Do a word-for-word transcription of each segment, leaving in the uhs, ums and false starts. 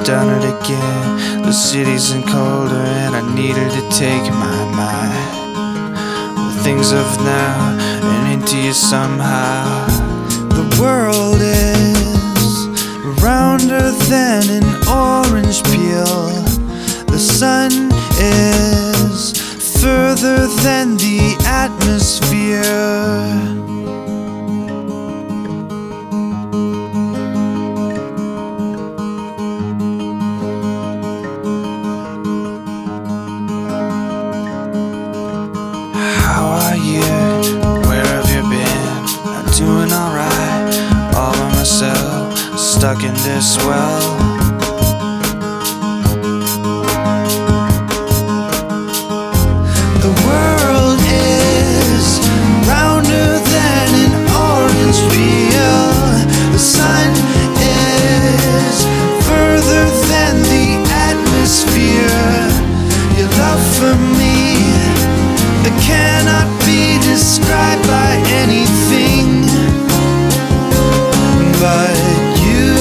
done it again. The city's in colder and I needed to take my mind with things of now and into you somehow. The world is rounder than an orange peel. The sun is further than the atmosphere. Where have you been? I'm doing alright, all by myself, stuck in this well. The world is rounder than an orange peel. The sun is further than the atmosphere. Your love for me, it cannot be described by anything but you.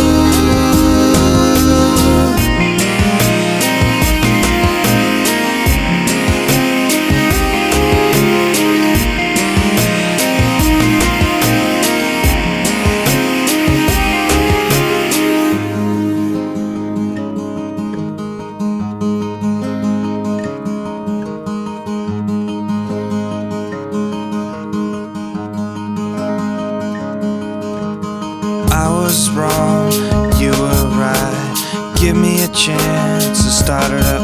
I was wrong, you were right. Give me a chance to start it